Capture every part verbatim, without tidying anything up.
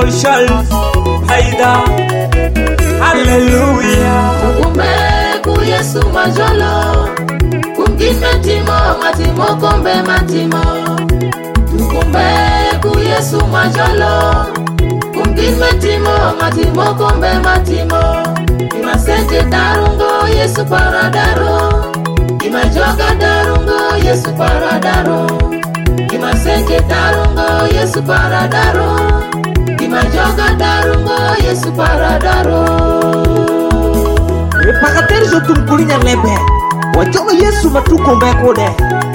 Paul Charles Haida. Hallelujah. Tukumbe ku Yesu majolo, kumgime timo matimo kombe matimo. Tukumbe ku Yesu majolo, kumgime timo matimo kombe matimo. Imasete darungo Yesu paradaro, imajoga darungo Yesu paradaro. Imasete darungo Yesu paradaro, imajoga darungo Yesu paradaro. Ipakater jotum kulinya lebe, wajoga Yesu matukombe kode.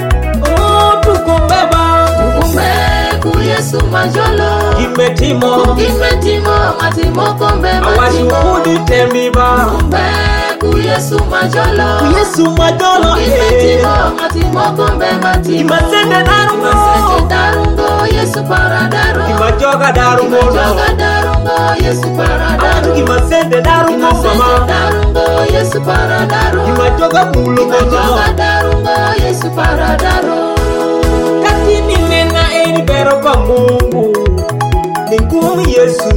Oh tukombe ba, tukombe ku Yesu majolo, gime timo, gime timo matimo kombe matimo. Awashukudi temi ba, tukombe ku Yesu majolo, ku Yesu majolo, gime timo matimo kombe matimo. Imasende darungo, imasende darungo Yesu paradaro, imajoga darungo, imajoga darungo Yesu paradaro. Imasende darungo mama, darungo Yesu paradaro, imajoga mulo imajoga darungo Yesu paradaro. Katini nena eni bero pa Mungu, nikumu Yesu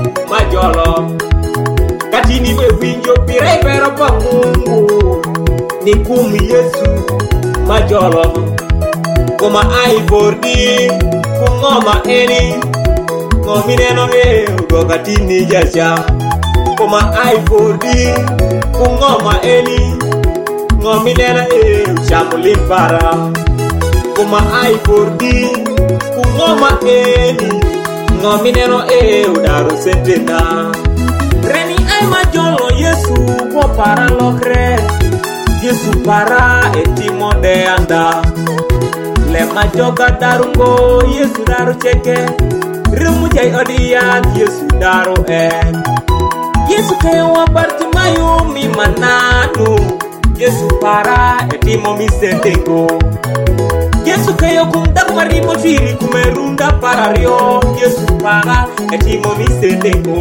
majolo. Katini we winjo pire bero pa Mungu, nikumu Yesu majolo. Kuma ai bordi, kungoma eni, ngomineno e ugo katini jasha. Kuma ai bordi, kungoma eni, ngomineno e ushamulimpara. Kuma ai bordi, kungoma eni, ngomineno e udaru sentena. Reni ai majolo Yesu ko para lokre, Yesu para etimo de anda. Le majoga darungo Yesu daru cheke, rimu jai odiyan Yesu daru en. Yesu kayo wa Bartimayo mi mananu, Yesu para etimo mi sentengo. Yesu kayo kumdak marimo firi kumerunda parario, Yesu para etimo mi sentengo.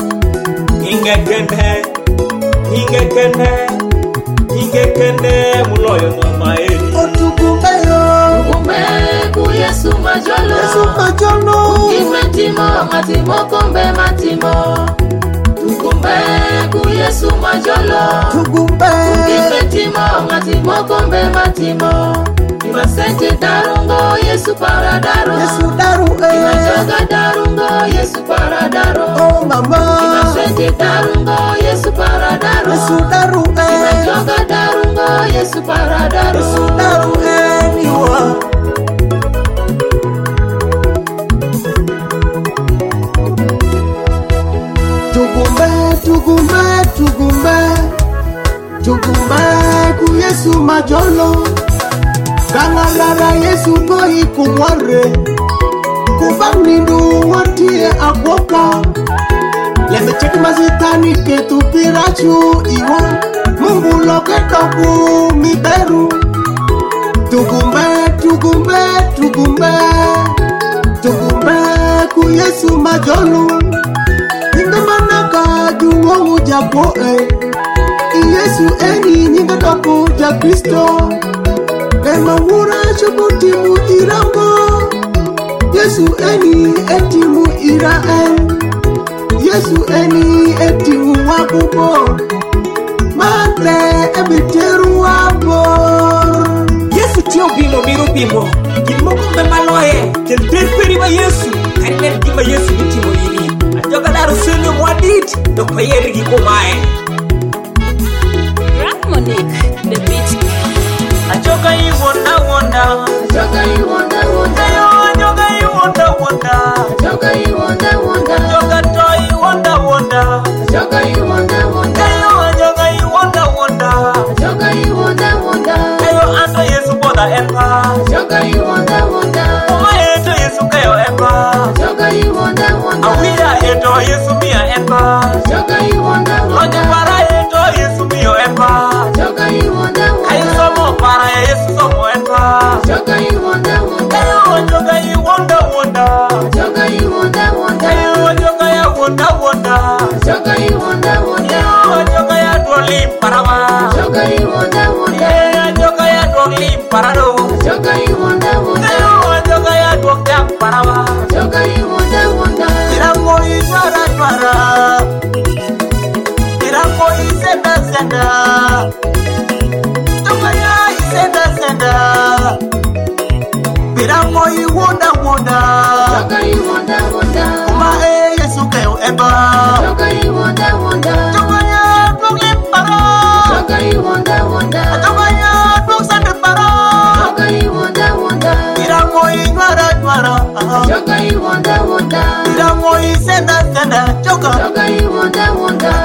Inge kende, inge kende, inge kende muloyo mama eri. Otukumbe yo, tukumbe ku Yesu majolo, Yesu majolo, gime timo matimo kombe matimo. Tukumbe ku Yesu majolo, tukumbe, gime timo matimo kombe matimo. Imasete darungo Yesu paradaro, Yesu daru eh, imajoga darungo Yesu paradaro. oh mama, Imasete darungo Yesu paradaro, Yesu daru eh, imajoga darungo Yesu paradaro. Yesu daru eh, niwa. Tukumbe, tukumbe, tukumbe, tukumbe ku Yesu majolo. Galarara Yesu koi kumware, kubangindu watie akwoko. Leme cheki mazitani ketu pirachu iwa, Mungu loke toku miberu. Tukumbe, tukumbe, tukumbe, tukumbe ku Yesu majolu. Nyinga manaka juwa ujapo eh, Yesu eni nyinga toku ja Kristo. Lema wura chubutimu irango, Yesu eni etimu iraen, Yesu eni etimu wakubo, Mate ebiteru wabor. Yesu tio bimo miru bimo, gimoko me maloye, kentel peri ba Yesu, kanen gima Yesu bitimo yiri. Ajoga daru senu mwadit, doko yeri gikumae. Monique, the beat. Ajoga yi wonda wonda, Ajoga yi wonda wonda, ayo ajoga yi wonda wonda, ajoga yi wonda wonda, ajoga to yi wonda wonda, ajoga yi wonda wonda, ayo ajoga yi wonda wonda, ajoga yi wonda wonda, ayo ando Yesu boda empa, ajoga yi wonda wonda, oma eto Yesu kayo empa, ajoga yi wonda wonda, awira eto Yesu mia empa, ajoga yi wonda ojo wonda, para eto Yesu mio empa, ajoga yi wonda ayo wonda, somo para Yesu somo empa, ajoga yi wonda wonda, ayo ajoga yi wonda wonda, ajoga yi wonda wonda, ayo ajoga ya wonda wonda, ajoga yi wonda wonda, ayo ajoga ya doli parama, ajoga yi wonda wonda, ayo ajoga ya doli parado. senda. Tokaya senda senda. Piramo i wonda wonda. Joga i wonda wonda. Kuma e Yesu kayo eba. Joga i wonda wonda. Tokaya tukli para. Joga i wonda wonda. Tokaya tuksande para. Joga i wonda wonda. Piramo i nwara nwara. Joga i wonda wonda. Piramo i senda senda. Joga. Joga i wonda wonda.